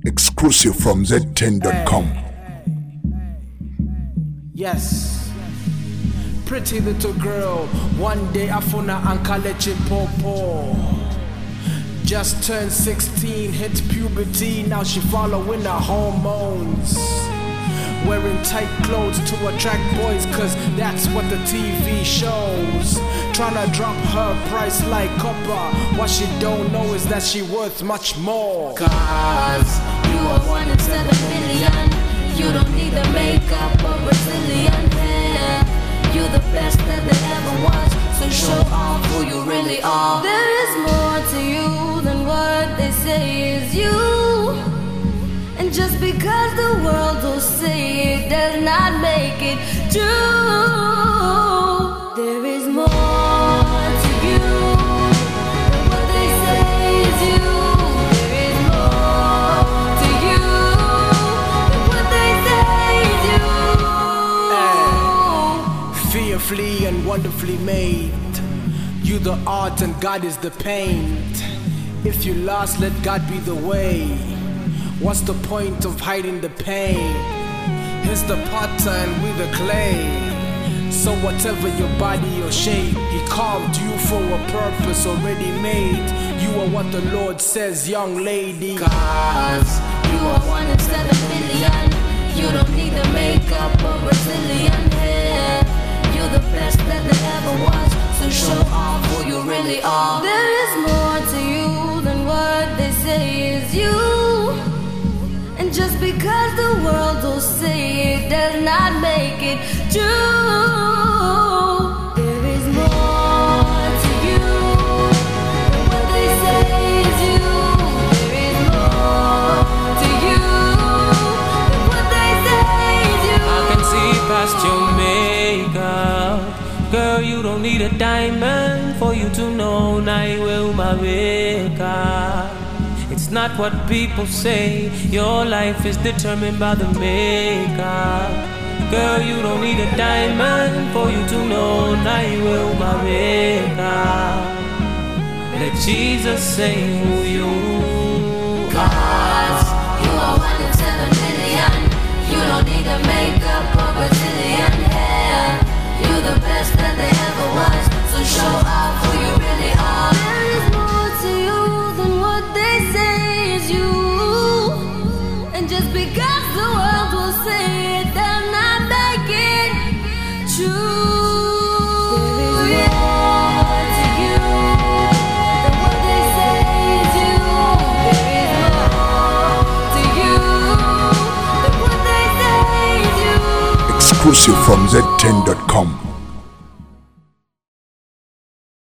Exclusive from Z10.com. Yes. Pretty little girl, one day afuna ankalechi popo. Just turned 16, hit puberty, now she following her hormones. Wearing tight clothes to attract boys, cause that's what the TV shows. Tryna drop her price like copper. What she don't know is that she worth much more. Cause you are 1 in 7 million. You don't need the makeup or Brazilian hair. You're the best that there ever was, so show off who you really are. There is more to you than what they say is you. And just because the world will say it does not make it true. There is more to you than what they say is you. There is more to you than what they say is you. Fearfully and wonderfully made. You the art and God is the paint. If you lost, let God be the way. What's the point of hiding the pain? He's the potter and we the clay. So whatever your body or shape, He carved you for a purpose already made. You are what the Lord says, young lady. Cause you are 1 in 7 million. You don't need the makeup or Brazilian hair. You're the best that there ever was, so show off who you really are. There is more to you than what they say is you. And just because the world will say it does not make it true. There is more to you than what they say is you. There is more to you than what they say is you. I can see past your makeup. Girl, you don't need a diamond for you to know I will maweka. It's not what people say. Your life is determined by the makeup. Girl, you don't need a diamond for you to know I will maweka. Let Jesus say who you are. Cause you are 1 in 7 million. You don't need the makeup or Brazilian hair. You're the best that there ever was, so show off who you really are. There is more to you than what they say is you. And just because the world will say it does not make it true. There is more to you than what they say is you. There is more to you than what they say is you. Exclusive from Z10.com.